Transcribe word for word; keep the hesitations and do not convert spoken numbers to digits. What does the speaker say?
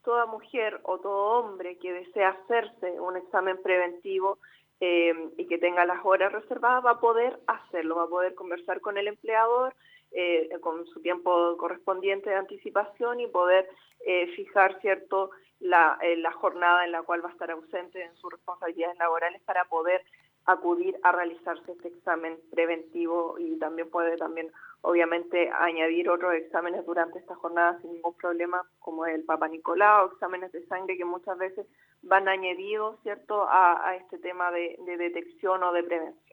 toda mujer o todo hombre que desea hacerse un examen preventivo eh, y que tenga las horas reservadas va a poder hacerlo, va a poder conversar con el empleador eh, con su tiempo correspondiente de anticipación y poder eh, fijar, ¿cierto?, la, eh, la jornada en la cual va a estar ausente en sus responsabilidades laborales para poder acudir a realizarse este examen preventivo, y también puede también obviamente añadir otros exámenes durante esta jornada sin ningún problema, como el Papa Nicolau, exámenes de sangre que muchas veces van añadidos, ¿cierto?, a, a este tema de, de detección o de prevención.